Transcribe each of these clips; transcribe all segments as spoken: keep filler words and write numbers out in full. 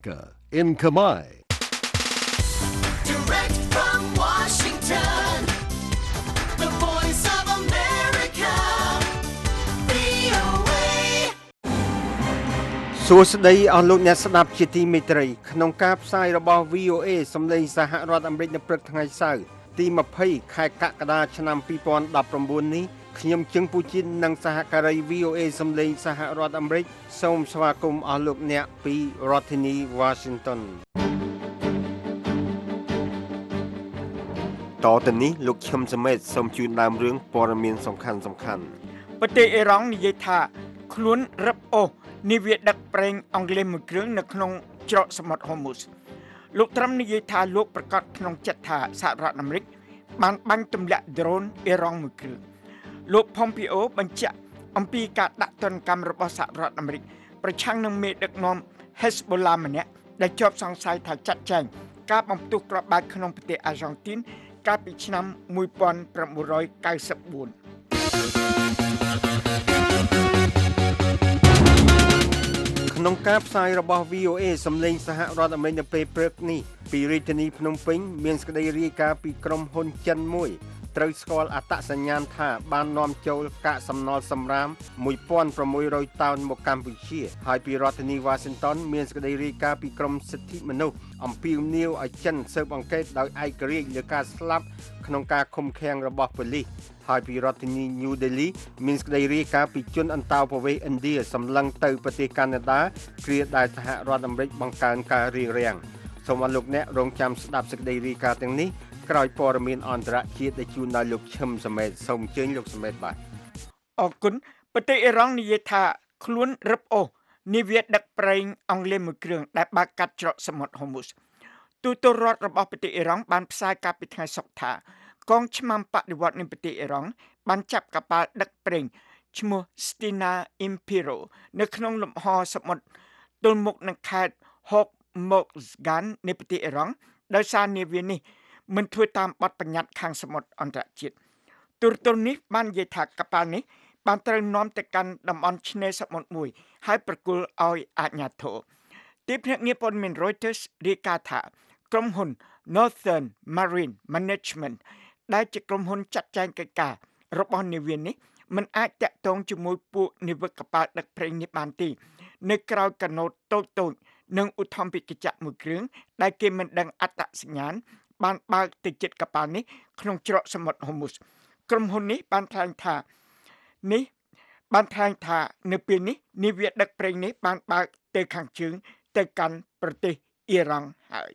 in Khmer. Direct from Washington, the voice of America, វី អូ เอសួស្តីអស់លោកអ្នកស្ដាប់ជាទីមេត្រីក្នុងការផ្សាយរបស់ វី អូ เอ សម្លេងសហរដ្ឋអាមេរិកនៅព្រឹកថ្ងៃសៅរ៍ទី20ខែកក្កដាឆ្នាំ2019នេះខ្ញុំជឹងពូជីននិងសហការី វី អូ เอ សម្លេងសហរដ្ឋអាមេរិកសូមស្វាគមន៍អស់លោកអ្នកពីរដ្ឋធានី Washington តទៅនេះលោកឈឹមសមេតសូមជូនដើមរឿងព័ត៌មានសំខាន់សំខាន់ប្រទេសអ៊ីរ៉ង់និយាយថាខ្លួនរឹបអូសនាវាដឹកប្រេងអង់គ្លេសមួយគ្រឿងនៅក្នុងច្រកសមុទ្រ Hormuz លោកត្រាំនិយាយថាលោកប្រកាសក្នុងចិត្តថាសហរដ្ឋអាមេរិកបានបាញ់ទម្លាក់ដ្រូនអ៊ីរ៉ង់មួយគ្រឿងលោក Pompeo បញ្ជាក់អំពីការដាក់ទណ្ឌកម្មរបស់សហរដ្ឋអាមេរិកប្រឆាំងនឹងមេដឹកនាំ Hezbollah ម្នាក់ដែលជាប់សង្ស័យថាចាត់ចែងការបំផ្ទុះគ្រាប់បែកក្នុងប្រទេសអាហ្សង់ទីនកាលពីឆ្នាំ1994 ក្នុងការផ្សាយរបស់ វី អូ เอ សម្លេងសហរដ្ឋអាមេរិកនៅពេលព្រឹកនេះពីរាជធានីភ្នំពេញមានសេចក្តីរាយការណ៍ពីក្រុមហ៊ុនចិនមួយត្រូវស្គាល់អត្តសញ្ញាណថាបាននាំចូលកាកសំណល់សំរាម1600តោនមកកម្ពុជាហើយពីរដ្ឋធានី Washington មានសេចក្តីរាយការណ៍ពីក្រមសិទ្ធិមនុស្សអំពាវនាវឲ្យចិនស៊ើបអង្កេតដោយឯករាជ្យលើការស្លាប់ក្នុងការឃុំឃាំងរបស់ប៉ូលីសហើយពីរដ្ឋធានី New Delhi មានសេចក្តីរាយការណ៍ពីជនអន្តោប្រវេសន៍ឥណ្ឌាសម្លឹងទៅប្រទេសកាណាដាគ្រាដែលសហរដ្ឋអាមេរិកបង្កើនការរារាំងសូមអរលោកអ្នករងចាំស្ដាប់សេចក្តីរាយការណ៍ទាំងនេះក្រោយព័ត៌មានអន្តរជាតិដែលជូនដោយលោកឈឹមសមេតសូមអញ្ជើញលោកសមេតបាទអរគុណប្រទេសអ៊ីរ៉ង់និយាយថាខ្លួនរឹបអូសនាវាដឹកប្រេងអង់គ្លេសមួយគ្រឿងដែលបាក់កាត់ច្រកសមុទ្រ Hormuz ទូតរដ្ឋរបស់ប្រទេសអ៊ីរ៉ង់បានផ្សាយកាលពីថ្ងៃសុក្រថាកងឆ្មាំបដិវត្តនៃប្រទេសអ៊ីរ៉ង់បានចាប់កប៉ាល់ដឹកប្រេងឈ្មោះ Stena Impero នៅក្នុងលំហសមុទ្រទល់មុខនឹងខេត្ត Hormozgan នៃប្រទេសអ៊ីរ៉ង់ដោយសារនាវានេះមិនធ្វើតាមបទបញ្ញត្តិខាងសមុទ្រអន្តរជាតិទូរទស្សន៍នេះបាននិយាយថាកប៉ាល់នេះបានត្រូវនាំទៅកាន់តំបន់ឆ្នេរសមុទ្រមួយហើយប្រគល់ឲ្យអាជ្ញាធរទីភ្នាក់ងារព័ត៌មាន Reuters រាយការណ៍ថាក្រុមហ៊ុន Northern Marine Management ដែលជាក្រុមហ៊ុនចាត់ចែងកិច្ចការរបស់នាវានេះមិនអាចតាក់ទងជាមួយពួកនាវិកកប៉ាល់ដឹកប្រេងនេះបានទេនៅក្រៅកាណូតតូចៗនិងឧទ្ធម្ភិកចក្រមួយគ្រឿងដែលគេមិនដឹងអត្តសញ្ញាណបានបើកទៅជិតកប៉ាល់នេះក្នុងច្រកសមុទ្រ Hormuz ក្រុមហ៊ុននេះបានថ្លែងថានេះបានថ្លែងថានៅពេលនេះនាវាដឹកប្រេងនេះបានបើកទៅខាងជើងទៅកាន់ប្រទេសអ៊ីរ៉ង់ហើយ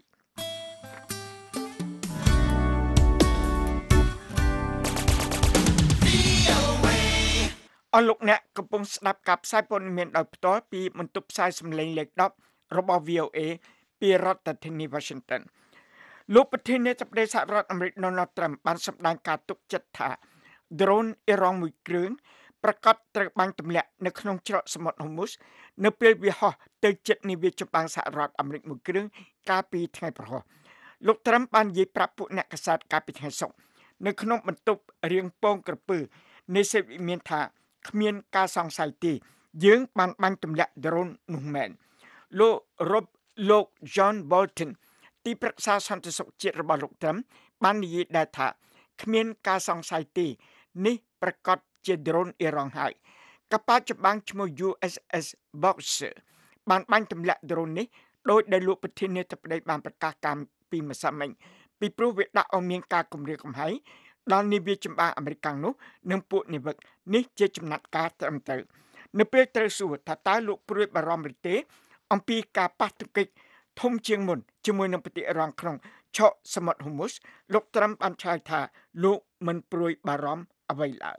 អស់លោកអ្នកកំពុងស្ដាប់ការផ្សាយព័ត៌មានដោយផ្ទាល់ពីបន្ទប់ផ្សាយសម្លេងលេខ10របស់ វី អូ เอ ពីរដ្ឋធានី Washingtonលោកប្រធានាធិបតីសហរដ្ឋអាមេរិក Donald Trump បានសម្ដែងការទុកចិត្តថា drone អ៊ីរ៉ង់មួយគ្រឿងប្រកាសត្រូវបាញ់ទម្លាក់នៅក្នុងច្រកសមុទ្រ Hormuz នៅពេលវាហោះទៅជិតនាវាចម្បាំងសហរដ្ឋអាមេរិកមួយគ្រឿងកាលពីថ្ងៃព្រហស្បតិ៍លោក Trump បាននិយាយប្រាប់ពួកអ្នកកាសែតកាលពីថ្ងៃសុក្រនៅក្នុងបន្ទប់រៀងពងក្រពើនៃសេវាមានថាគ្មានការសង្ស័យទេយើងបានបាញ់ទម្លាក់ drone នោះមែនលោក Rob លោក John Boltonទីប្រឹក្សាសន្តិសុខជាតិរបស់លោកត្រាំបាននិយាយដែរថាគ្មានការសង្ស័យទេនេះប្រកាសជា drone អ៊ីរ៉ង់ហើយកប៉ាល់ចម្បាំងឈ្មោះ យូ អេស អេស Boxer បានបាញ់ទម្លាក់ drone នេះដោយដែលលោកប្រធានាធិបតីបានប្រកាសកាលពីម្សិលមិញពីព្រោះវាដាក់ឲ្យមានការគំរាមកំហែងដល់នាវាចម្បាំងអាមេរិកនោះនិងពួកនាវិកនេះជាចំណាត់ការត្រឹមត្រូវនៅពេលត្រូវសួរថាតើលោកព្រួយបារម្ភឬទេអំពីការប៉ះទង្គិចធំជាងមុនជាមួយនឹងប្រទេសអ៊ីរ៉ង់ក្នុងឆកសមុទ្រ Hormuz លោកត្រាំបានឆ្លើយថាលោកមិនព្រួយបារម្ភអ្វីឡើយ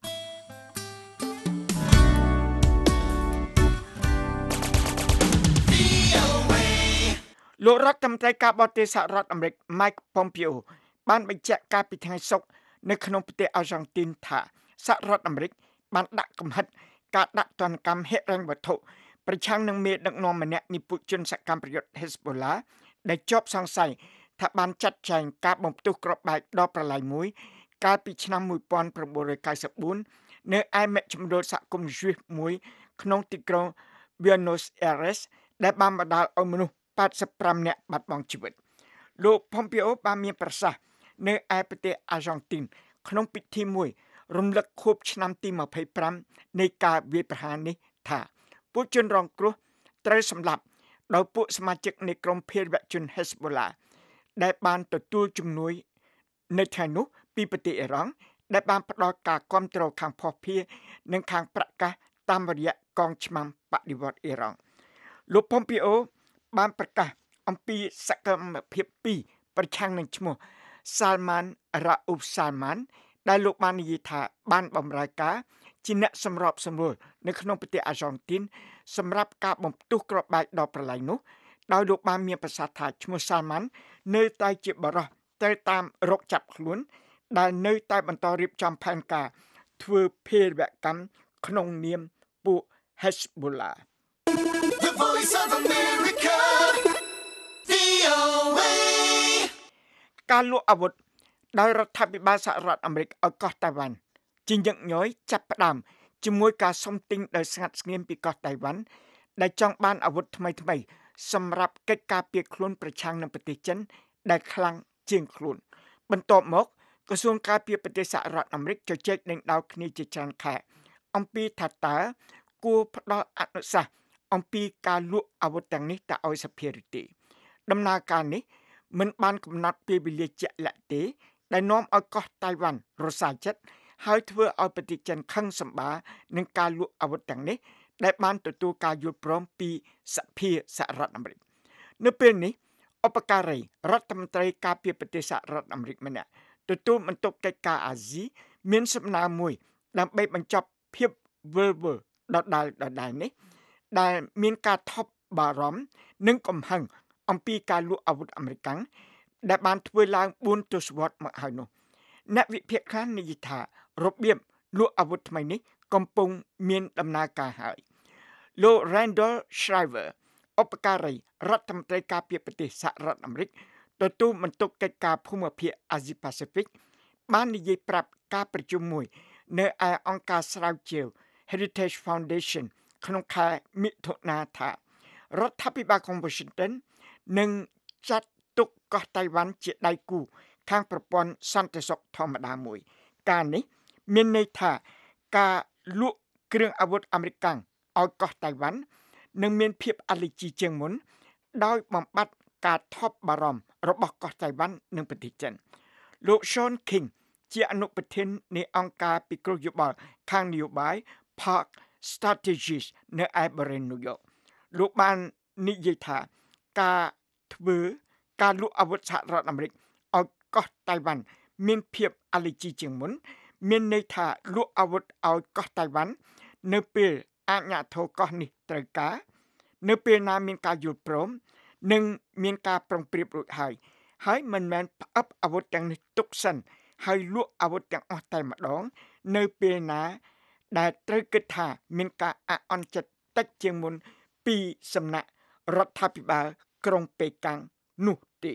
លោករដ្ឋមន្ត្រីការបរទេសសហរដ្ឋអាមេរិក Mike Pompeo បានបញ្ជាក់កាលពីថ្ងៃសុក្រនៅក្នុងប្រទេសអាហ្សង់ទីនថាសហរដ្ឋអាមេរិកបានដាក់កំហិតការដាក់ទណ្ឌកម្មហិរញ្ញវត្ថុប្រឆាំងនឹងមេដឹកនាំម្នាក់នៃពួកជនសកម្មប្រយុទ្ធ Hezbollah ដែលជាប់សង្ស័យថាបានចាត់ចែងការបំផ្ទុះគ្រាប់បែកដ៏ប្រឡាយមួយកាលពីឆ្នាំ1994នៅឯមជ្ឈមណ្ឌលសហគមន៍យូស្មួយក្នុងទីក្រុង Buenos Aires ដែលបានបណ្ដាលឲ្យមនុស្ស八สิบห้าនាក់បាត់បង់ជីវិតលោក Pompeo បានមានប្រសាសន៍នៅឯប្រទេសអាហ្សង់ទីនក្នុងពិធីមួយរំលឹកខួបឆ្នាំទីยี่สิบห้าនៃការវាយប្រហារនេះថាពួកជនរងគ្រោះត្រូវសម្លាប់ដោយពួកសមាជិកនៃក្រុមភេរវជន Hezbollah ដែលបានទទួលជំនួយនៅថ្ងៃនោះពីប្រទេសអ៊ីរ៉ង់ដែលបានផ្ដល់ការគាំទ្រខាងភស្តុភារនិងខាងប្រកាសតាមរយៈកងឆ្មាំបដិវត្តន៍អ៊ីរ៉ង់លោក Pompeo បានប្រកាសអំពីសកម្មភាពពីរប្រឆាំងនឹងឈ្មោះ Salman Rauf Salman ដែលលោកបាននិយាយថាបានបម្រើការជាអ្នកសម្របសម្រួលនៅក្នុងប្រទេសអាហ្សង់ទីនសម្រាប់ការបំផ្ទុះគ្រាប់បែកដល់ប្រឡែងនោះដោយលោកបានមានប្រសាសន៍ថាឈ្មោះ Salman នៅតែជាបរិសុទ្ធត្រូវតាមរកចាប់ខ្លួនដែលនៅតែបន្តរៀបចំផែនការធ្វើភេរវកម្មក្នុងនាមពួក Hezbollah The Voice of America វី អូ เอការលក់អាវុធដោយរដ្ឋាភិបាលសហរដ្ឋអាមេរិកឲ្យកោះតៃវ៉ាន់ជាញឹកញយចាប់ផ្ដើមជាមួយការសុំទិញដោយស្ងាត់ស្ងៀមពីកោះតៃវ៉ាន់ដែលចង់បានអាវុធថ្មីថ្មីសម្រាប់កិច្ចការពារខ្លួនប្រឆាំងនឹងប្រទេសចិនដែលខ្លាំងជាងខ្លួនបន្ទាប់មកក្រសួងការពារប្រទេសសហរដ្ឋអាមេរិកជជែកដេញដោលគ្នាជាច្រើនខែអំពីថាតើគួរផ្ដល់អនុសាសន៍អំពីការលក់អាវុធទាំងនេះទៅឲ្យសភាឬទេដំណើរការនេះមិនបានកំណត់ពេលវេលាជាក់លាក់ទេដែលនាំឲ្យកោះតៃវ៉ាន់រសាយចិត្តហើយធ្វើឲ្យប្រទេសចិនខឹងសម្បារនឹងការលក់អាវុធទាំងនេះដែលបានទទួលការយល់ព្រមពីសភាសហរដ្ឋអាមេរិកនៅពេលនេះឧបការីរដ្ឋមន្ត្រីការពារប្រទេសសហរដ្ឋអាមេរិកម្នាក់ទទួលបន្ទុកកិច្ចការអាស៊ីមានសំណើមួយដើម្បីបញ្ចប់ភាពវិលវល់ដដែលដដែលនេះដែលមានការថប់បារម្ភនិងកំហឹងអំពីការលក់អាវុធអាមេរិកដែលបានធ្វើឡើងបួនទសវត្សរ៍មកហើយនោះអ្នកវិភាគខ្លះនិយាយថារបៀបលក់អាវុធថ្មីនេះកំពុងមានដំណើរការហើយលោក Randall Shriver ឧបការីរដ្ឋមន្ត្រីការពារប្រទេសសហរដ្ឋអាមេរិកទទួលបន្ទុកកិច្ចការភូមិភាគអាស៊ីប៉ាស៊ីហ្វិកបាននិយាយប្រាប់ការប្រជុំមួយនៅឯអង្គការស្រាវជ្រាវ Heritage Foundation ក្នុងខែមិថុនាថារដ្ឋាភិបាលក្រុង Washington នឹងចាត់ទុកកោះតៃវ៉ាន់ជាដៃគូខាងប្រព័ន្ធសន្តិសុខធម្មតាមួយការនេះមានន័យថាការលក់គ្រឿងអាវុធអាមេរិកឲ្យកោះតៃវ៉ាន់នឹងមានភាពអាឡែជីជាងមុនដោយបំបត្តិការថប់បារម្ភរបស់កោះតៃវ៉ាន់និងប្រទេសចិនលោក Sean King ជាអនុប្រធាននៃអង្គការពិគ្រោះយោបល់ខាងនយោបាយ Park Strategies នៅឯបរិយា New York លោកបាននិយាយថាការធ្វើការលក់អាវុធសហរដ្ឋអាមេរិកឲ្យកោះតៃវ៉ាន់មានភាពអាឡែជីជាងមុនមានន័យថាលក់អាវុធឲ្យកោះតៃវ៉ាន់នៅពេលអាជ្ញាធរកោះនេះត្រូវការនៅពេលណាមានការយល់ព្រមនិងមានការប្រុងប្រៀបរួចហើយហើយមិនមែនផ្អឹបអាវុធទាំងនេះទុកសិនហើយលក់អាវុធទាំងអស់តែម្ដងនៅពេលណាដែលត្រូវគិតថាមានការអអន់ចិត្តតិចជាងមុនពីសំណាក់រដ្ឋាភិបាលក្រុងប៉េកាំងនោះទេ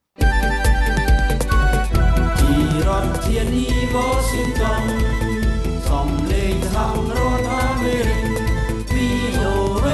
ពីរដ្ឋធានី Washington សំឡេងសហរដ្ឋអាមេរិក វី អូ เอ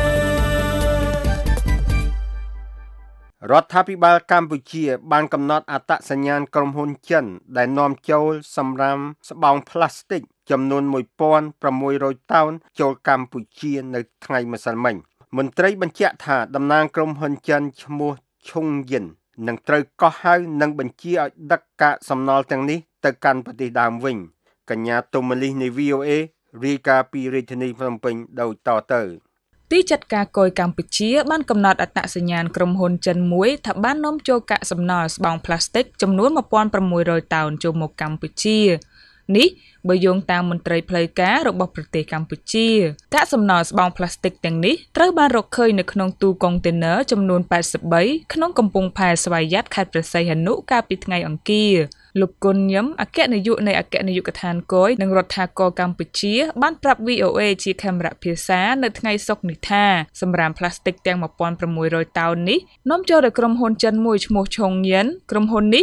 រដ្ឋាភិបាលកម្ពុជាបានកំណត់អត្តសញ្ញាណក្រុមហ៊ុនចិនដែលនាំចូលសម្រាមស្បោងផ្លាស្ទិកចំនួនមួយពាន់ប្រាំមួយរយតោនចូលកម្ពុជានៅថ្ងៃម្សិលមិញមន្ត្រីបញ្ជាក់ថាតំណាងក្រុមហ៊ុនចិនឈ្មោះឈុងយិននឹងត្រូវកោះហៅនិងបញ្ជាឲ្យដឹកកាកសំណល់ទាំងនេះទៅកាន់ប្រទេសដើមវិញកញ្ញាទុំមលីសនៃ វី អូ เอ រាយការណ៍ពីរាជធានីភ្នំពេញដូចតទៅទីចាត់ការគយកម្ពុជាបានកំណត់អត្តសញ្ញាណក្រុមហ៊ុនចិនមួយថាបាននាំចូលកាកសំណល់ស្បោងផ្លាស្ទិកចំនួនmột nghìn sáu trămតោនចូលមកកម្ពុជានេះបើយោងតាមមន្ត្រីផ្លូវការរបស់ប្រទេសកម្ពុជាកាកសំណល់ស្បោងផ្លាស្ទិកទាំងនេះត្រូវបានរកឃើញនៅក្នុងទូកុងតឺន័រចំនួនแปดสิบបីក្នុងកំពង់ផែស្វាយ័តខេត្តព្រះសីហនុកាលពីថ្ងៃអង្គារលោកគុណញឹមអគ្គនាយកនៃអគ្គនាយកដ្ឋានគយនិងរដ្ឋាភិបាលកម្ពុជាបានប្រាប់ វី អូ เอ ជាខេមរៈភាសានៅថ្ងៃសុក្រនេះថាសម្រាមផ្លាស្ទិកទាំងmột nghìn sáu trămតោននេះនាំចូលដោយក្រុមហ៊ុនចិនមួយឈ្មោះឈុងយិនក្រុមហ៊ុននេះ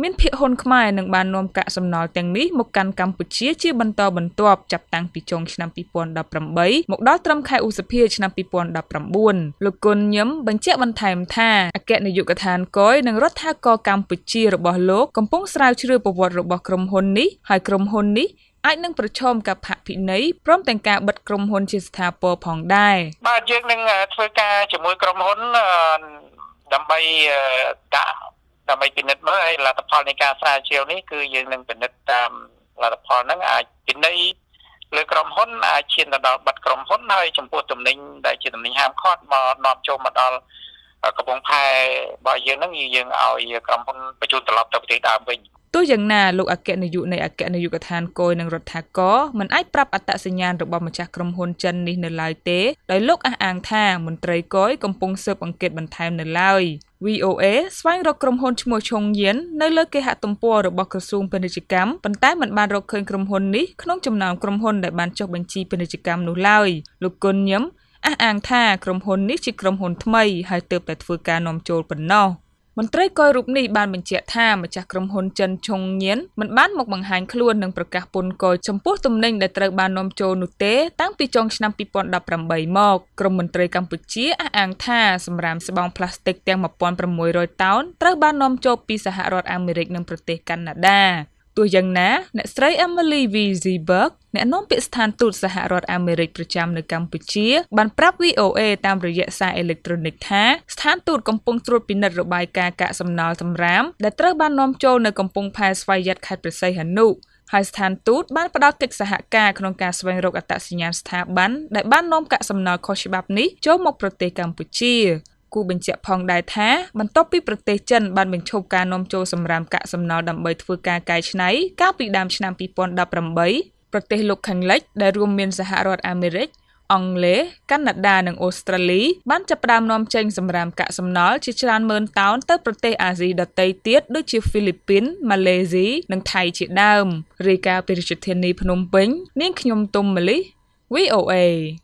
មានភាគហ៊ុនខ្មែរនឹងបាននាំកាកសំណល់ទាំងនេះមកកាន់កម្ពុជាជាបន្តបន្ទាប់ចាប់តាំងពីចុងឆ្នាំពីរពាន់ដប់ប្រាំបីមកដល់ត្រឹមខែឧសភាឆ្នាំពីរពាន់ដប់ប្រាំបួនលោកគុណញឹមបញ្ជាក់បន្ថែមថាអគ្គនាយកដ្ឋានគយនិងរដ្ឋាភិបាលកម្ពុជារបស់លោកកំពុងស្រាវជ្រាវប្រវត្តិរបស់ក្រុមហ៊ុននេះហើយក្រុមហ៊ុននេះអាចនឹងប្រឈមกับផាកពិន័យព្រមទាំងការបិទក្រុមហ៊ុនជាស្ថាពរផងដែរបាទយើងនឹងធ្វើការជាមួយក្រុមហ៊ុនដើម្បីដាក់ដើម្បីពិនិត្យមើលហើយលទ្ធផលនៃការស្រាវជ្រាវនេះគឺយើងនឹងពិនិត្យតាមលទ្ធផលហ្នឹងអាចពិន័យលើក្រុមហ៊ុនអាចឈានទៅដល់បិទក្រុមហ៊ុនហើយចំពោះទំនិញដែលជាទំនិញហាមឃាត់មកនាំចូលមកដល់កំពង់ផែរបស់យើងហ្នឹងយើងឲ្យក្រុមហ៊ុនបញ្ជូនត្រឡប់ទៅប្រទេសដើមវិញទោះយ៉ាងណាលោកអគ្គនាយកនៃអគ្គនាយកដ្ឋានគយនិងរដ្ឋាភិបាលមិនអាចប្រាប់អត្តសញ្ញាណរបស់ម្ចាស់ក្រុមហ៊ុនចិននេះនៅឡើយទេដោយលោកអះអាងថាមន្ត្រីគយកំពុងស៊ើបអង្កេតបន្ថែមនៅឡើយ វី អូ เอ ស្វែងរកក្រុមហ៊ុនឈ្មោះឈុងយៀននៅលើគេហទំព័ររបស់ក្រសួងពាណិជ្ជកម្មប៉ុន្តែមិនបានរកឃើញក្រុមហ៊ុននេះក្នុងចំណោមក្រុមហ៊ុនដែលបានចុះបញ្ជីពាណិជ្ជកម្មនោះឡើយលោកគុណញឹមអះអាងថាក្រុមហ៊ុននេះជាក្រុមហ៊ុនថ្មីហើយទើបតែធ្វើការនាំចូលប៉ុណ្ណោះមន្ត្រីគយរូបនេះបានបញ្ជាក់ថាម្ចាស់ក្រុមហ៊ុនចិនឈុងញៀនមិនបានមកបង្ហាញខ្លួននិងប្រកាសពន្ធគយចំពោះទំនិញដែលត្រូវបាននាំចូលនោះទេតាំងពីចុងឆ្នាំពីរពាន់ដប់ប្រាំបីមកក្រមមន្ត្រីកម្ពុជាអះអាងថាសម្រាមស្បង់ផ្លាស្ទិកទាំងmột nghìn sáu trămតោនត្រូវបាននាំចូលពីសហរដ្ឋអាមេរិកនិងប្រទេសកាណាដាទោះយ៉ាងណាអ្នកស្រី Emily V. Zeberg អ្នកនាំពាក្យស្ថានទូតសហរដ្ឋអាមេរិកប្រចាំនៅកម្ពុជាបានប្រាប់ វី អូ เอ តាមរយៈសារអេឡិចត្រូនិកថាស្ថានទូតកំពុងត្រួតពិនិត្យរបាយការណ៍កាកសំណល់សម្រាមដែលត្រូវបាននាំចូលនៅកំពង់ផែស្វយ័តខេត្តព្រះសីហនុហើយស្ថានទូតបានផ្ដល់កិច្ចសហការក្នុងការស្វែងរកអត្តសញ្ញាណស្ថាប័នដែលបាននាំកាកសំណល់ខុសច្បាប់នេះចូលមកប្រទេសកម្ពុជាគូបញ្ជាក់ផងដែរថាបន្ទាប់ពីប្រទេសចិនបានបញ្ឈប់ការនាំចូលសម្រាមកាកសំណល់ដើម្បីធ្វើការកែច្នៃកាលពីដើមឆ្នាំពីរពាន់ដប់ប្រាំបីប្រទេសលោកខាងលិចដែលរួមមានសហរដ្ឋអាមេរិកអង់គ្លេសកាណាដានិងអូស្ត្រាលីបានចាប់ផ្ដើមនាំចេញសម្រាមកាកសំណល់ជាច្រើនម៉ឺនតោនទៅប្រទេសអាស៊ីដទៃទៀតដូចជាហ្វីលីពីនម៉ាឡេស៊ីនិងថៃជាដើមរាយការណ៍ពីរាជធានីភ្នំពេញនាងខ្ញុំទុំម៉ាលី វី អូ เอ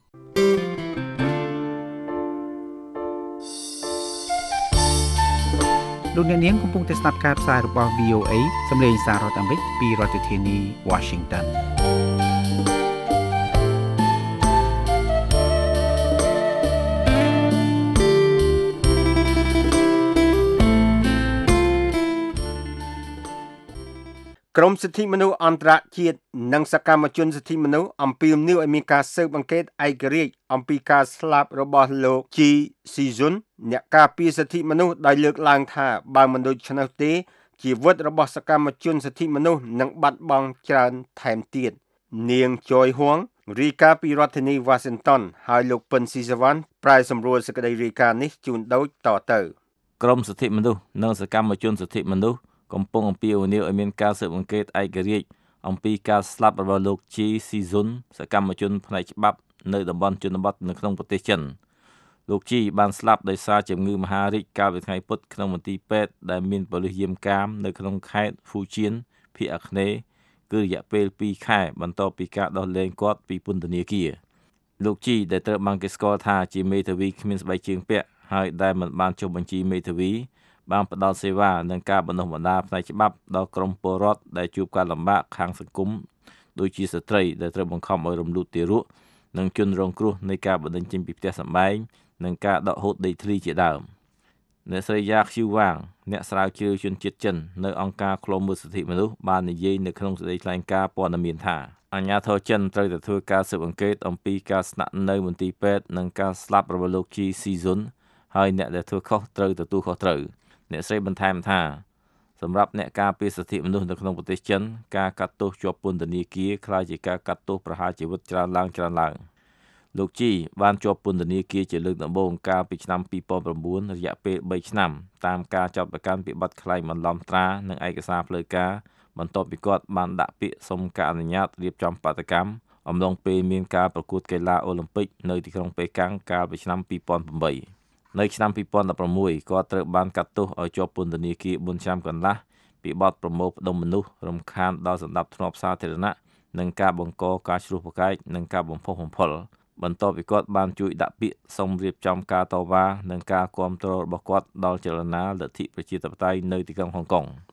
លោកអ្នកនាងកំពុងតែស្ដាប់ការផ្សាយរបស់ វី អូ เอ សម្លេងសាររដ្ឋអាមេរិកពីរដ្ឋធានី Washington ក្រមសិទ្ធិមនុស្សអន្តរជាតិនិងសកម្មជនសិទ្ធិមនុស្សអំពាវនាវឲ្យមានការស៊ើបអង្កេតឯករាជ្យអំពីការស្លាប់របស់លោក ជី ស៊ីស៊ុនអ្នកការពារសិទ្ធិមនុស្សដោយលើកឡើងថាបើមិនដូច្នោះទេជីវិតរបស់សកម្មជនសិទ្ធិមនុស្សនឹងបាត់បង់ច្រើនថែមទៀតនាងចយហួងរាយការណ៍ពីរដ្ឋធានី Washington ហើយលោកពិនស៊ីសវណ្ណប្រាយសម្រួលសេចក្តីរាយការណ៍នេះជូនដូចតទៅក្រមសិទ្ធិមនុស្សនិងសកម្មជនសិទ្ធិមនុស្សកំពុងអំពាវនាវឲ្យមានការស៊ើបអង្កេតឯករាជ្យអំពីការស្លាប់របស់លោកជីស៊ីស៊ុនសកម្មជនផ្នែកច្បាប់នៅតំបន់ជនបទនៅក្នុងប្រទេសចិនលោកជីបានស្លាប់ដោយសារជំងឺមហារីកកាលពីថ្ងៃពុធក្នុងមន្ទីរពេទ្យដែលមានប៉ូលីសយាមកាមនៅក្នុងខេត្តហ្វូជៀនភាគអាគ្នេយ៍គឺរយៈពេលពីរខែបន្ទាប់ពីការដោះលែងគាត់ពីពន្ធនាគារលោកជីដែលត្រូវបានគេស្គាល់ថាជាមេធាវីគ្មានស្បែកជើងពាក់ហើយដែលមិនបានចុះបញ្ជីមេធាវីបានផ្ដល់សេវានិងការបណ្ដុះបណ្ដាលផ្នែកច្បាប់ដល់ក្រុមពលរដ្ឋដែលជួបការលំបាកខាងសង្គមដូចជាស្ត្រីដែលត្រូវបង្ខំឲ្យរំលូតទារកនិងជនរងគ្រោះនៃការបណ្តេញចេញពីផ្ទះសម្បែងនិងការដកហូតដីធ្លីជាដើមអ្នកស្រីយ៉ាខ្យូវ៉ាងអ្នកស្រាវជ្រាវជនជាតិចិននៅអង្គការឃ្លាំមើលសិទ្ធិមនុស្សបាននិយាយនៅក្នុងសេចក្តីថ្លែងការណ៍ព័ត៌មានថាអាជ្ញាធរចិនត្រូវតែធ្វើការស៊ើបអង្កេតអំពីការស្នាក់នៅមន្ទីរពេទ្យនិងការស្លាប់របស់លោកជីស៊ីស៊ុនហើយអ្នកដែលធ្វើខុសត្រូវទទួលខុសត្រូវអ្នកស្រីបន្ថែមថាសម្រាប់អ្នកការពារសិទ្ធិមនុស្សនៅក្នុងប្រទេសចិនការកាត់ទោសជាប់ពន្ធនាគារក្លាយជាការកាត់ទោសប្រហារជីវិតច្រើនឡើងច្រើនឡើងលោកជីបានជាប់ពន្ធនាគារជាលើកដំបូងកាលពីឆ្នាំពីរពាន់ប្រាំបួនរយៈពេលបីឆ្នាំតាមការចាប់ប្រកាន់ពីបទក្លែងបន្លំត្រានិងឯកសារផ្លូវការបន្ទាប់ពីគាត់បានដាក់ពាក្យសុំការអនុញ្ញាតរៀបចំបាតកម្មអំឡុងពេលមានការប្រកួតកីឡាអូឡ িম্প ិកនៅទីក្រុងប៉េកាំងកាលពីឆ្នាំពីរពាន់ប្រាំបីនៅឆ្នាំពីរពាន់ដប់ប្រាំមួយគាត់ត្រូវបានកាត់ទោសឲ្យជាប់ពន្ធនាគារបួនឆ្នាំកន្លះពីបទប្រមូលផ្ដុំមនុស្សរំខានដល់សណ្ដាប់ធ្នាប់សាធារណៈនិងការបង្កការឈ្លោះប្រកែកនិងការបំផុសបំផុលបន្ទាប់ពីគាត់បានជួយដាក់ពាក្យសុំរៀបចំការតវ៉ានិងការគាំទ្ររបស់គាត់ដល់ចលនាលទ្ធិប្រជាធិបតេយ្យនៅទីក្រុងហុងកុង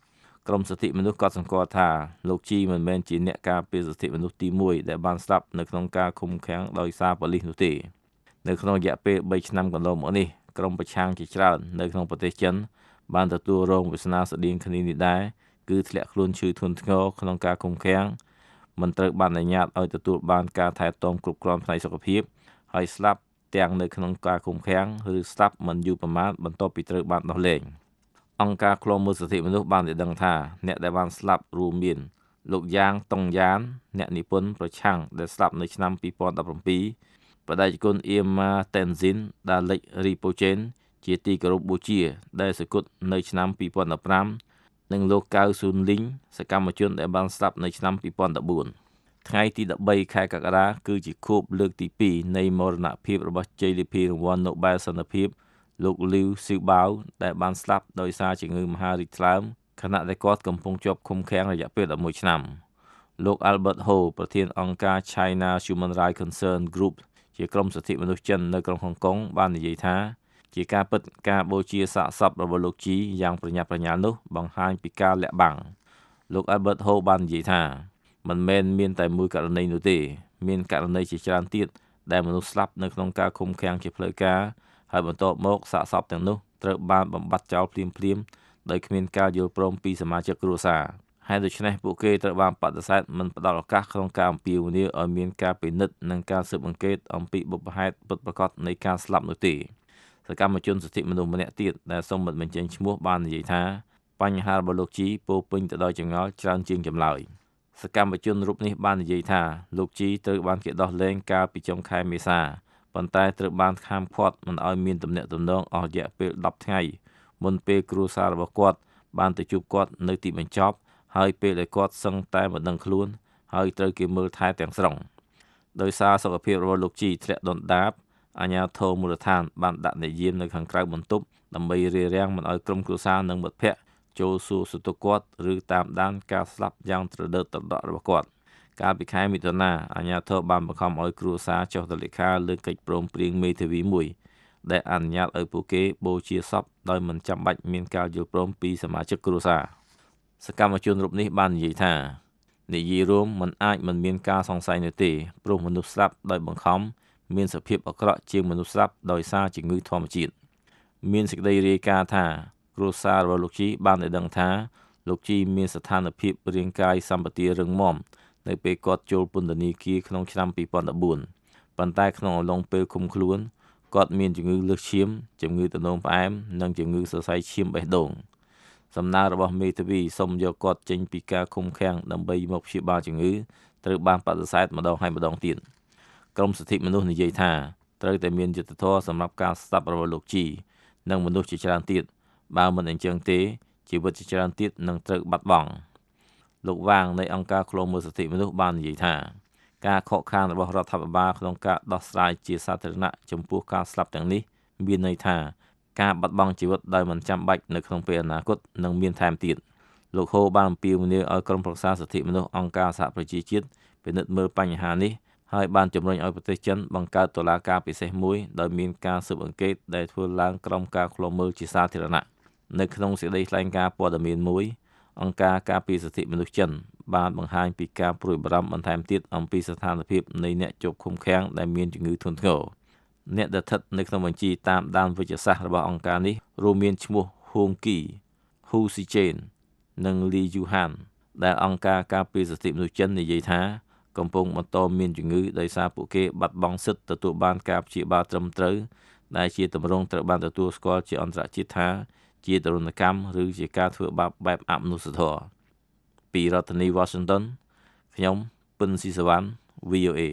ក្រមសិទ្ធិមនុស្សក៏សង្កត់ថាលោកជីមិនមែនជាអ្នកការពារសិទ្ធិមនុស្សទីមួយដែលបានស្លាប់នៅក្នុងការឃុំឃាំងដោយសារប៉ូលីសនោះទេនៅក្នុងរយៈពេលបីឆ្នាំកន្លងមកនេះក្រុមប្រឆាំងជាច្រើននៅក្នុងប្រទេសចិនបានទទួលរងវាសនាស្តៀងគ្នានេះដែរគឺធ្លាក់ខ្លួនឈឺធ្ងន់ធ្ងរក្នុងការឃុំឃាំងមិនត្រូវបានអនុញ្ញាតឲ្យទទួលបានការថែទាំគ្រប់គ្រាន់ផ្នែកសុខភាពហើយស្លាប់ទាំងនៅក្នុងការឃុំឃាំងឬស្លាប់មិនយូរប៉ុន្មានបន្ទាប់ពីត្រូវបានដោះលែងអង្គការឃ្លាំមើលសិទ្ធិមនុស្សបានឲ្យដឹងថាអ្នកដែលបានស្លាប់រួមមានលោកយ៉ាងតុងយ៉ានអ្នកនិពន្ធប្រឆាំងដែលស្លាប់នៅឆ្នាំពីរពាន់ដប់ប្រាំពីរបដិជនអៀម៉ាតេនស៊ីនដាលិចរីប៉ូជេនជាទីគោរពបូជាដែលសគត់នៅឆ្នាំពីរពាន់ដប់ប្រាំនិងលោកកៅស៊ុនលីងសកម្មជនដែលបានស្លាប់នៅឆ្នាំពីរពាន់ដប់បួនថ្ងៃទីដប់បីខែកក្កដាគឺជាខួបលើកទីពីរនៃមរណភាពរបស់ជ័យលាភីរង្វាន់ Nobel សន្តិភាពលោកលីវស៊ឺបាវដែលបានស្លាប់ដោយសារជំងឺមហារីកថ្លើមខណៈដែលគាត់កំពុងជាប់ឃុំឃាំងរយៈពេលដប់មួយឆ្នាំលោក Albert Ho ប្រធានអង្គការ China Human Rights Concern Group ជាក្រុមសិទ្ធិមនុស្សចិននៅក្រុងហុងកុងបាននិយាយថាជាការពិតការបូជាសាកសពរបស់លោកជីយ៉ាងប្រញាប់ប្រញាល់នោះបង្ហាញពីការលាក់បាំងលោក Albert Ho បាននិយាយថាមិនមែនមានតែមួយករណីនោះទេមានករណីជាច្រើនទៀតដែលមនុស្សស្លាប់នៅក្នុងការឃុំឃាំងជាផ្លូវការហើយបន្ទាប់មកសាកសពទាំងនោះត្រូវបានបំបត្តិចោលភ្លាមៗដោយគ្មានការយល់ព្រមពីសមាជិកគ្រួសារហើយដូច្នេះពួកគេត្រូវបានបដិសេធមិនផ្ដល់ឱកាសក្នុងការអំពាវនាវឲ្យមានការពិនិត្យនិងការស៊ើបអង្កេតអំពីបុព្វហេតុពិតប្រាកដនៃការស្លាប់នោះទេសកម្មជនសិទ្ធិមនុស្សម្នាក់ទៀតដែលសូមមិនបញ្ចេញឈ្មោះបាននិយាយថាបញ្ហារបស់លោកជីពោពេញទៅដោយចម្ងល់ច្រើនជាងចម្លើយសកម្មជនរូបនេះបាននិយាយថាលោកជីត្រូវបានគេដោះលែងកាលពីចុងខែមេសាប៉ុន្តែត្រូវបានខាមឃាត់មិនឲ្យមានទំនាក់ទំនងអស់រយៈពេលដប់ថ្ងៃមុនពេលគ្រួសាររបស់គាត់បានទៅជួបគាត់នៅទីបញ្ចប់ហើយពេលដែលគាត់សឹងតែមិនដឹងខ្លួនហើយត្រូវគេមើលថែទាំងស្រុងដោយសារសុខភាពរបស់លោកជីធ្លាក់ដុនដាបអាជ្ញាធរមូលដ្ឋានបានដាក់អ្នកយាមនៅខាងក្រៅបន្ទប់ដើម្បីរារាំងមិនឲ្យក្រុមគ្រួសារនិងមិត្តភ័ក្តិចូលសួរសុខទុក្ខគាត់ឬតាមដានការស្លាប់យ៉ាងត្រដៅត្រដក់របស់គាត់កាលពីខែមិថុនាអាជ្ញាធរបានបង្ខំឲ្យគ្រួសារចុះទៅលេខាលើកិច្ចព្រមព្រៀងមេធាវីមួយដែលអនុញ្ញាតឲ្យពួកគេបូជាសពដោយមិនចាំបាច់មានការយល់ព្រមពីសមាជិកគ្រួសារសកម្មជនរូបនេះបាននិយាយថានិយាយរួមមិនអាចមិនមានការសង្ស័យនោះទេព្រោះមនុស្សស្លាប់ដោយបង្ខំមានសភាពអាក្រក់ជាងមនុស្សស្លាប់ដោយសារជំងឺធម្មជាតិមានសេចក្តីរាយការណ៍ថាគ្រួសាររបស់លោកជីបានឲ្យដឹងថាលោកជីមានស្ថានភាពរាងកាយសម្បទារឹងមាំនៅពេលគាត់ចូលពន្ធនាគារក្នុងឆ្នាំពីរពាន់ដប់បួនប៉ុន្តែក្នុងអំឡុងពេលឃុំខ្លួនគាត់មានជំងឺលើសឈាមជំងឺទឹកនោមផ្អែមនិងជំងឺសរសៃឈាមបេះដូងសំណើរបស់មេធាវីសុំយកគាត់ចេញពីការឃុំឃាំងដើម្បីមកព្យាបាលជំងឺត្រូវបានបដិសេធម្ដងហើយម្ដងទៀតក្រមសិទ្ធិមនុស្សនិយាយថាត្រូវតែមានយុត្តិធម៌សម្រាប់ការស្លាប់របស់លោកជីនិងមនុស្សជាច្រើនទៀតបើមិនអញ្ចឹងទេជីវិតជាច្រើនទៀតនឹងត្រូវបាត់បង់លោកវាងនៃអង្គការឃ្លាំមើលសិទ្ធិមនុស្សបាននិយាយថាការខកខានរបស់រដ្ឋាភិបាលក្នុងការដោះស្រាយជាសាធារណៈចំពោះការស្លាប់ទាំងនេះមានន័យថាការបាត់បង់ជីវិតដោយមិនចាំបាច់នៅក្នុងពេលអនាគតនឹងមានថែមទៀតលោកហូបានអំពាវនាវឲ្យក្រុមប្រឹក្សាសិទ្ធិមនុស្សអង្គការសហប្រជាជាតិពិនិត្យមើលបញ្ហានេះហើយបានជំរុញឲ្យប្រទេសចិនបង្កើតតុលាការពិសេសមួយដោយមានការស៊ើបអង្កេតដែលធ្វើឡើងក្រោមការឃ្លាំមើលជាសាធារណៈនៅក្នុងសេចក្តីថ្លែងការណ៍ព័ត៌មានមួយអង្គការការពារសិទ្ធិមនុស្សចិនបានបង្ហាញពីការព្រួយបារម្ភបន្ថែមទៀតអំពីស្ថានភាពនៃអ្នកជាប់ឃុំឃាំងដែលមានជំងឺធ្ងន់ធ្ងរអ្នកដែលស្ថិតនៅក្នុងបញ្ជីតាមដានវិទ្យាសាស្ត្ររបស់អង្គការនេះរួមមានឈ្មោះ Hong Ki, Hu Sichen និង Li Yuhan ដែលអង្គការការពារសិទ្ធិមនុស្សចិននិយាយថាកំពុងបន្តមានជំងឺដោយសារពួកគេបាត់បង់សិទ្ធិទទួលបានការព្យាបាលត្រឹមត្រូវដែលជាទម្រង់ត្រូវបានទទួលស្គាល់ជាអន្តរជាតិថាជាទរណកម្មឬជាការធ្វើបាបបែបអមនុស្សធម៌ពីរដ្ឋធានី Washington ខ្ញុំពិនស៊ីសវណ្ណ វី អូ เอ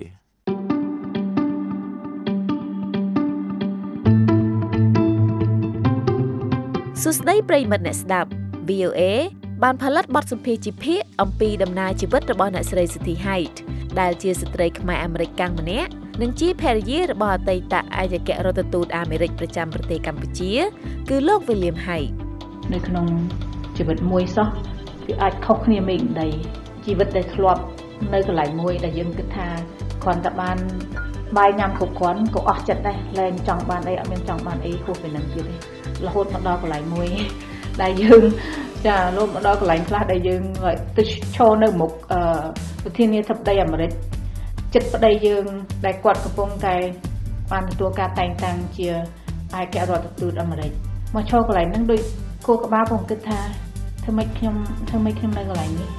សួស្តីប្រិយមិត្តអ្នកស្ដាប់ វី អូ เอ បានផលិតបទសម្ភាសន៍ជាភាគអំពីដំណើរជីវិតរបស់អ្នកស្រីសិទ្ធិ Haidt ដែលជាស្ត្រីខ្មែរអាមេរិកកាំងម្នាក់និងជាភរិយារបស់អតីតឯកអគ្គរដ្ឋទូតអាមេរិកប្រចាំប្រទេសកម្ពុជាគឺលោក William Haidt នៅក្នុងជីវិតមួយសោះគឺអាចខុសគ្នាមេឃដីជីវិតដែលធ្លាប់នៅកន្លែងមួយដែលយើងគិតថាគ្រាន់តែបានបាយញ៉ាំគ្រប់គ្រាន់ក៏អស់ចិត្តដែរលែងចង់បានអីអត់មានចង់បានអីហួសពីនឹងទៀតទេរហូតមកដល់កន្លែងមួយដែលយើងចាលោកមកដល់កន្លែងខ្លះដែលយើងទៅឈរនៅមុខអឺប្រធានាធិបតីអាមេរិកចិត្តប្តីយើងដែលគាត់កំពុងតែបានទទួលការតែងតាំងជាឯករដ្ឋទូតអាមេរិកមកឈរកន្លែងហ្នឹងដូចគូក្បាលผมគិតថាធ្វើម៉េចខ្ញុំធ្វើម៉េចខ្ញុំនៅកន្លែងនេះ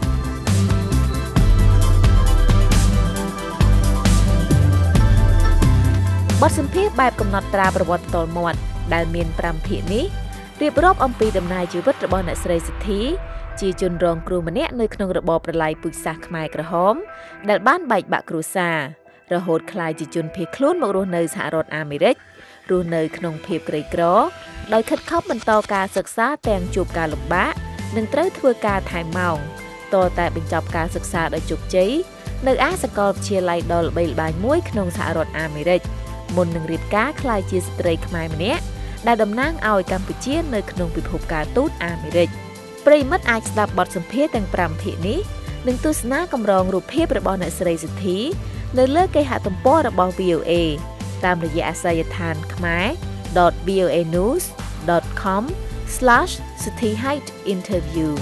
បទសម្ភាសន៍បែបកំណត់ត្រាប្រវត្តិផ្ទាល់មាត់ដែលមានប្រាំភាគនេះរៀបរាប់អំពីដំណើរជីវិតរបស់អ្នកស្រីសិទ្ធីជាជនរងគ្រោះម្នាក់នៅក្នុងរបបប្រល័យពូជសាសន៍ខ្មែរក្រហមដែលបានបែកបាក់គ្រួសាររហូតក្លាយជាជនភៀសខ្លួនមករស់នៅសហរដ្ឋអាមេរិករស់នៅក្នុងភាពក្រីក្រដោយខិតខំបន្តការសិក្សាទាំងជួបការលំបាកនិងត្រូវធ្វើការថែមម៉ោងតតែបញ្ចប់ការសិក្សាដោយជោគជ័យនៅឯសាកលវិទ្យាល័យដ៏ល្បីល្បាញមួយក្នុងសហរដ្ឋអាមេរិកមុននឹងរៀបការក្លាយជាស្ត្រីខ្មែរម្នាក់ដែលតំណាងឲ្យកម្ពុជានៅក្នុងពិភពការទូតអាមេរិកប្រិយមិត្តអាចស្ដាប់បទសម្ភាសន៍ទាំងប្រាំភាគនេះនិងទស្សនាកម្រងរូបភាពរបស់អ្នកស្រីសិទ្ធីនៅលើគេហទំព័ររបស់ វី អូ เอ តាមរយៈអាសយដ្ឋាន ខ្មែរ ដត វី អូ เอ ニューส ដត com ស្លាស សិទ្ធី height interview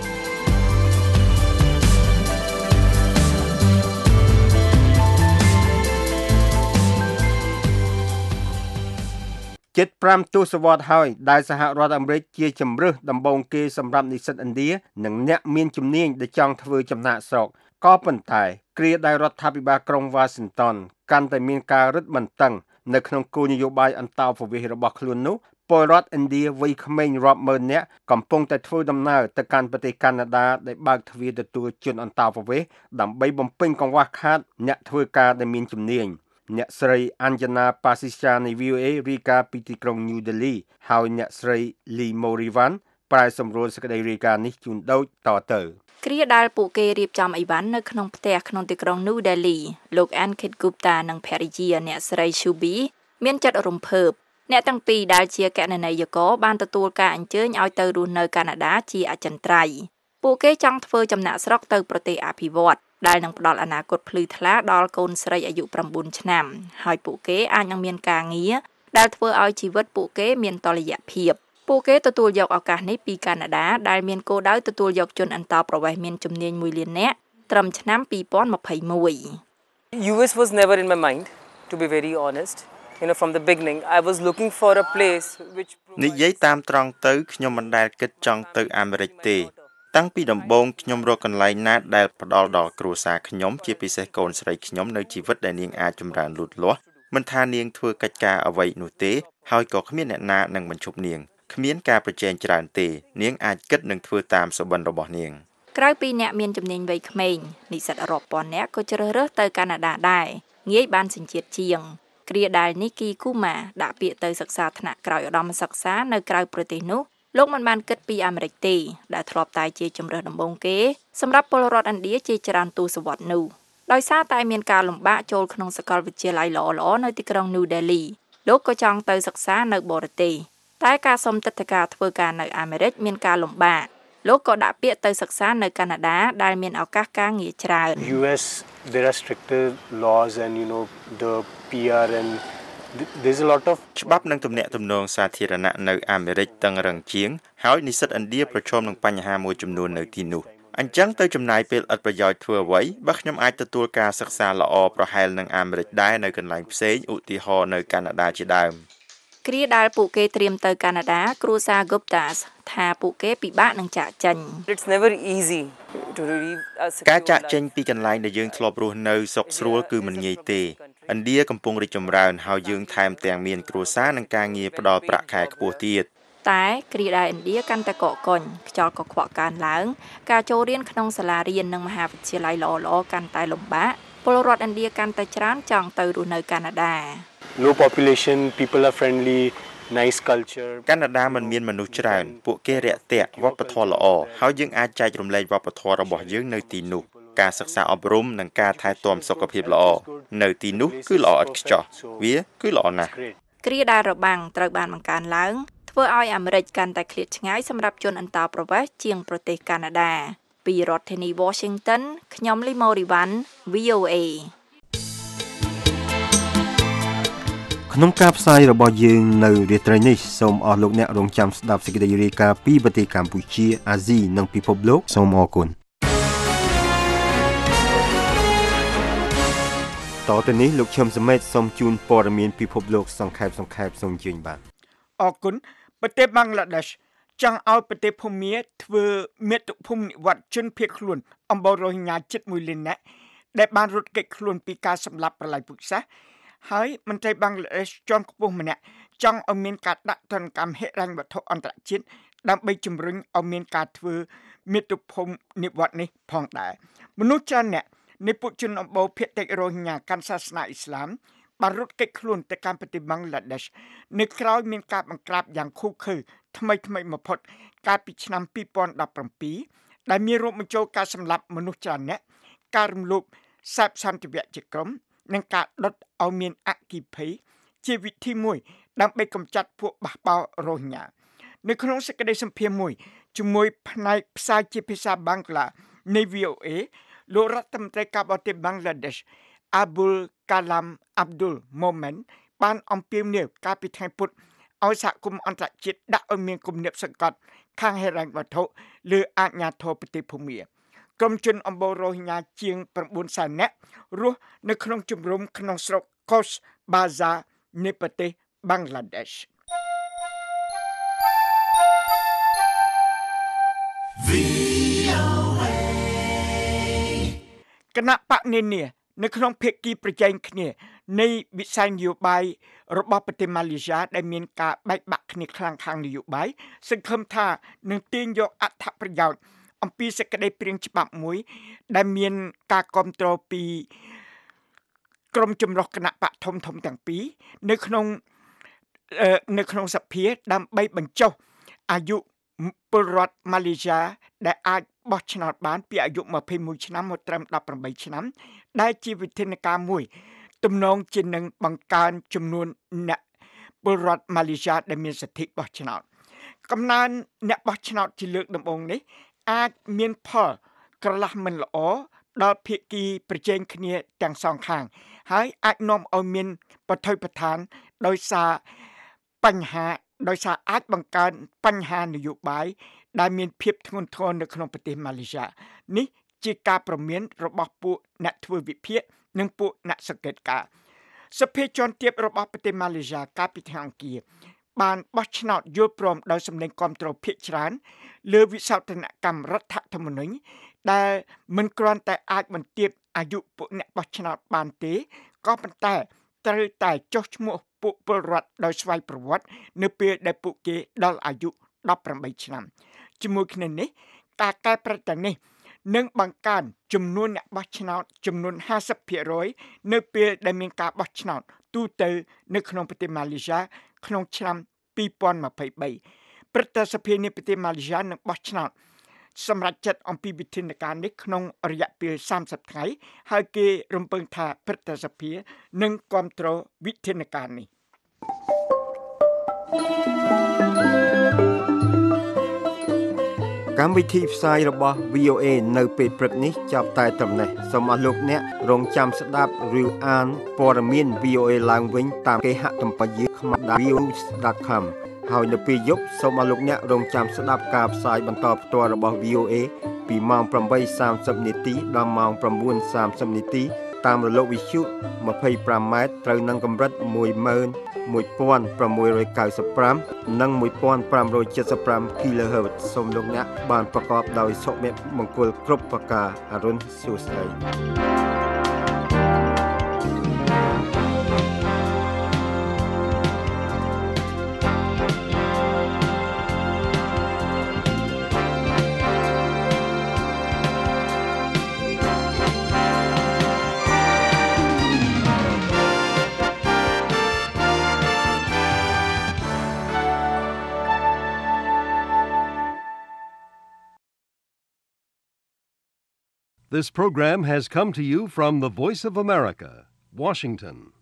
ជិតប្រាំទសវត្សរ៍ហើយដែលសហរដ្ឋអាមេរិកជាជំរើសដំបូងគេសម្រាប់និស្សិតឥណ្ឌានិងអ្នកមានជំនាញដែលចង់ធ្វើចំណាកស្រុកក៏ប៉ុន្តែគ្រាដែលរដ្ឋាភិបាលក្រុង Washington កាន់តែមានការរឹតបន្តឹងនៅក្នុងគោលនយោបាយអន្តោប្រវេសន៍របស់ខ្លួននោះពលរដ្ឋឥណ្ឌាវ័យក្មេងរាប់ម៉ឺននាក់កំពុងតែធ្វើដំណើរទៅកាន់ប្រទេសកាណាដាដែលបើកទ្វារទទួលជនអន្តោប្រវេសន៍ដើម្បីបំពេញកង្វះខាតអ្នកធ្វើការដែលមានជំនាញអ្នកស្រីអញ្ជណាប៉ាស៊ីសានៃ វី អូ เอ រាយការណ៍ពីទីក្រុង New Delhi ហើយអ្នកស្រី Lee Morivan ប្រែសម្រួលសេចក្តីរាយការណ៍នេះជូនដូចតទៅគ្រាដែលពួកគេរៀបចំអីវ៉ាន់នៅក្នុងផ្ទះក្នុងទីក្រុង New Delhi លោក Ankit Gupta និងភរិយាអ្នកស្រី Shubi មានចិត្តរំភើបអ្នកទាំងពីរដែលជាកណន័យករបានទទួលការអញ្ជើញឲ្យទៅរស់នៅកាណាដាជាអចិន្ត្រៃយ៍ពួកគេចង់ធ្វើចំណាក់ស្រុកទៅប្រទេសអភិវឌ្ឍន៍ដែលនឹងផ្ដល់អនាគតភ្លឺថ្លាដល់កូនស្រីអាយុប្រាំបួនឆ្នាំហើយពួកគេអាចនឹងមានការងារដែលធ្វើឲ្យជីវិតពួកគេមានតុល្យភាពពួកគេទទួលយកឱកាសនេះពីកាណាដាដែលមានគោលដៅទទួលយកជនអន្តោប្រវេសន៍មានជំនាញមួយលាននាក់ត្រឹមឆ្នាំពីរពាន់ម្ភៃមួយ U S was never in my mind to be very honest you know from the beginning I was looking for a place which និយាយតាមត្រង់ទៅខ្ញុំមិនដែលគិតចង់ទៅអាមេរិកទេតាំងពីដំបូងខ្ញុំរកកន្លែងណាដែលផ្ដល់ដល់គ្រួសារខ្ញុំជាពិសេសកូនស្រីខ្ញុំនៅជីវិតដែលនាងអាចចម្រើនលូតលាស់មិនថានាងធ្វើកិច្ចការអ្វីនោះទេហើយក៏គ្មានអ្នកណានឹងបញ្ឈប់នាងគ្មានការប្រជែងច្រើនទេនាងអាចគិតនឹងធ្វើតាមសុបិនរបស់នាងក្រៅពីអ្នកមានជំនាញវ័យក្មេងនិស្សិតរាប់ពាន់នាក់ក៏ជ្រើសរើសទៅកាណាដាដែរងាយបានសញ្ជាតិជាងគ្រាដែលនីគីគូម៉ាដាក់ពាក្យទៅសិក្សាថ្នាក់ក្រោយឧត្តមសិក្សានៅក្រៅប្រទេសនោះលោកមិនបានគិតពីអាមេរិកទេដែលធ្លាប់តែជាជំរើសដំបូងគេសម្រាប់ពលរដ្ឋឥណ្ឌាជាច្រើនទសវត្សរ៍នោះដោយសារតែមានការលំបាកចូលក្នុងសាកលវិទ្យាល័យល្អៗនៅទីក្រុង New Delhi លោកក៏ចង់ទៅសិក្សានៅបរទេសតែការសុំទិដ្ឋាការធ្វើការនៅអាមេរិកមានការលំបាកលោកក៏ដាក់ពាក្យទៅសិក្សានៅកាណាដាដែលមានឱកាសការងារច្រើន U S there are stricter laws and you know the P R and there's a lot of ច្បាប់និងទំនាក់ទំនងសាធារណៈនៅអាមេរិកតឹងរឹងជាងហើយនិស្សិតឥណ្ឌាប្រឈមនឹងបញ្ហាមួយចំនួននៅទីនោះអញ្ចឹងទៅចំណាយពេលឥតប្រយោជន៍ធ្វើអ្វីបើខ្ញុំអាចទទួលការសិក្សាល្អប្រហែលនឹងអាមេរិកដែរនៅកន្លែងផ្សេងឧទាហរណ៍នៅកាណាដាជាដើមគ្រាដែលពួកគេត្រៀមទៅកាណាដាគ្រួសារ Guptas ថាពួកគេពិបាកនឹងចាកចេញ It's never easy to leave ការចាកចេញពីកន្លែងដែលយើងធ្លាប់រស់នៅសុខស្រួលគឺមិនងាយទេឥណ្ឌាកំពុងរីកចម្រើនហើយយើងថែមទាំងមានគ្រួសារនិងការងារផ្ដល់ប្រាក់ខែខ្ពស់ទៀតតែគ្រាដែលឥណ្ឌាកាន់តែកកកុញខ្យល់កខ្វក់កើនឡើងការចូលរៀនក្នុងសាលារៀននិងមហាវិទ្យាល័យល្អៗកាន់តែលំបាកពលរដ្ឋឥណ្ឌាកាន់តែច្រើនចង់ទៅរស់នៅកាណាដា low population people are friendly nice culture កាណាដាមិនមានមនុស្សច្រើនពួកគេរាក់ទាក់វប្បធម៌ល្អហើយយើងអាចចែករំលែកវប្បធម៌របស់យើងនៅទីនោះការសិក្សាអប់រំនិងការថែទាំសុខភាពល្អនៅទីនោះគឺល្អឥតខ្ចោះវាគឺល្អណាស់គ្រាដែលរបាំងត្រូវបានបង្កើនឡើងធ្វើឲ្យអាមេរិកកាន់តែឃ្លាតឆ្ងាយសម្រាប់ជនអន្តោប្រវេសន៍ជាងប្រទេសកាណាដាពីរដ្ឋធានី Washington ខ្ញុំ Lee Morivan វី អូ เอក្នុងការផ្សាយរបស់យើងនៅរាត្រីនេះសូមអស់លោកអ្នករងចាំស្ដាប់សេចក្តីរាយការណ៍ពីប្រទេសកម្ពុជាអាស៊ីនិងពិភពលោកសូមអរគុណតទៅនេះលោកឈឹមសមេតសូមជូនព័ត៌មានពិភពលោកសង្ខេបសង្ខេបសូមជឿនបាទអរគុណប្រទេសបង់ក្លាដេសចង់ឲ្យប្រទេសភូមាធ្វើមាតុភូមិនិវត្តជនភៀសខ្លួនអំបូររ៉ូហិញ៉ាជិតមួយលាននាក់ដែលបានរត់គេចខ្លួនពីការសម្លាប់ប្រល័យពូជសាសន៍ហើយមន្ត្រីបង់ក្លាដេសជាន់ខ្ពស់ម្នាក់ចង់ឲ្យមានការដាក់ទណ្ឌកម្មហិរញ្ញវត្ថុអន្តរជាតិដើម្បីជំរុញឲ្យមានការធ្វើមាតុភូមិនិវត្តនេះផងដែរមនុស្សច្រើនអ្នកនៃពួកជនអំបូរភាគតិចរ៉ូហិញ៉ាកាន់សាសនាអ៊ីស្លាមបានរត់គេចខ្លួនទៅកាន់ប្រទេសបង់ក្លាដេសនៅក្រៅមានការបង្ក្រាបយ៉ាងឃោរឃៅថ្មីថ្មីបំផុតកាលពីឆ្នាំពីរពាន់ដប់ប្រាំពីរដែលមានរួមបញ្ចូលការសម្លាប់មនុស្សច្រើនអ្នកការរំលោភសេពសន្តិវៈជាក្រុមនិងការដុតឲ្យមានអគិភ័យជាវិធីមួយដើម្បីកម្ចាត់ពួកបះបោរ៉ូហិញ៉ានៅក្នុងសេចក្តីសម្ភាសន៍មួយជាមួយផ្នែកផ្សាយជាភាសាបង់ក្លានៃ វី អូ អេ លោករដ្ឋមន្ត្រីការបរទេសបង់ក្លាដេសអាប៊ុលកាឡាំអាប់ឌុលម៉ូមែនបានអំពាវនាវកាលពីថ្ងៃពុធឲ្យសហគមន៍អន្តរជាតិដាក់ឲ្យមានគំនាបសង្កត់ខាងហិរញ្ញវត្ថុលើអាជ្ញាធរប្រទេសភូមាក្រុមជនអំបូររ៉ូហិញ៉ាជាង៩សែននាក់រស់នៅក្នុងជំរំក្នុងស្រុក Cox's Bazar នៃប្រទេសបង់ក្លាដេសគណៈបកនានានៅក្នុងភាគីប្រជែងគ្នានៃវិស័យនយោបាយរបស់ប្រទេសម៉ាឡេស៊ីដែលមានការបែកបាក់គ្នាខ្លាំងខាងនយោបាយសង្ឃឹមថានឹងទាញយកអត្ថប្រយោជន៍អំពីសេចក្តីព្រាងច្បាប់មួយដែលមានការគាំទ្រពីក្រុមចម្រុះគណៈបកធំធំទាំងពីរនៅក្នុងនៅក្នុងសភាដើម្បីបញ្ចុះអាយុពលរដ្ឋម៉ាឡេស៊ីដែលអាចបោះឆ្នោតបានពីអាយុម្ភៃមួយឆ្នាំមកត្រឹមដប់ប្រាំបីឆ្នាំដែលជាវិធានការមួយទំនងជានឹងបង្កើនចំនួនអ្នកពលរដ្ឋម៉ាឡេស៊ីដែលមានសិទ្ធិបោះឆ្នោតកំណើនអ្នកបោះឆ្នោតជាលើកដំបូងនេះអាចមានផលក្រឡាស់មិនល្អដល់ភាគីប្រជែងគ្នាទាំងសងខាងហើយអាចនាំឲ្យមានបថុយប្រឋានដោយសារបញ្ហាដោយសារអាចបង្កើនបញ្ហានយោបាយដែលមានភាពធ្ងន់ធ្ងរនៅក្នុងប្រទេសម៉ាឡេស៊ីនេះជាការប្រមានរបស់ពួកអ្នកធ្វើវិភាគនិងពួកអ្នកសង្កេតការណ៍សភាជាន់ទាបរបស់ប្រទេសម៉ាឡេស៊ីកាលពីថ្ងៃអង្គារបានបោះឆ្នោតយល់ព្រមដោយសម្លេងគាំទ្រភាគច្រើនលើវិសោធនកម្មរដ្ឋធម្មនុញ្ញដែលមិនគ្រាន់តែអាចបន្ទាបអាយុពួកអ្នកបោះឆ្នោតបានទេក៏ប៉ុន្តែត្រូវតែចុះឈ្មោះពួកពលរដ្ឋដោយស្វ័យប្រវត្តិនៅពេលដែលពួកគេដល់អាយុដប់ប្រាំបីឆ្នាំជាមួយគ្នានេះការកែប្រែទាំងនេះនឹងបង្កើនចំនួនអ្នកបោះឆ្នោតចំនួនห้าสิบភាគរយនៅពេលដែលមានការបោះឆ្នោតទូទៅនៅក្នុងប្រទេសម៉ាឡេស៊ីក្នុងឆ្នាំពីរពាន់ម្ភៃបីព្រឹទ្ធសភានៃប្រទេសម៉ាឡេស៊ីនឹងបោះឆ្នោតសម្រាប់ចាត់អំពីវិធានការនេះក្នុងរយៈពេលសាមសិបថ្ងៃហើយគេរំពឹងថាព្រឹទ្ធសភានឹងគ្រប់គ្រងវិធានការនេះកម្មវិធីផ្សាយរបស់ វី អូ អេ នៅពេលព្រឹកនេះចាប់តែត្រឹមនេះសូមអស់លោកអ្នករងចាំស្ដាប់ឬអានព័ត៌មាន វី អូ អេ ឡើងវិញតាមគេហទំព័រយើង ខ្មាស់ វី អូ អេ ដត com ហើយនៅពេលយប់សូមអស់លោកអ្នករងចាំស្ដាប់ការផ្សាយបន្តផ្ទាល់របស់ វី អូ អេ ពីម៉ោងប្រាំបីសាមសិបនាទីដល់ម៉ោងប្រាំបួនសាមសិបនាទីតាមរលកវិទ្យុម្ភៃប្រាំម៉ែត្រត្រូវនឹងកម្រិតមួយម៉ឺនមួយពាន់ប្រាំមួយរយ九សិបប្រាំនិងមួយពាន់ប្រាំរយเจ็ดสิบห้า kilohertz សូមលោកអ្នកបានប្រកបដោយសុភមង្គលគ្រប់ប្រការអរុនសួស្តី This program has come to you from the Voice of America, Washington.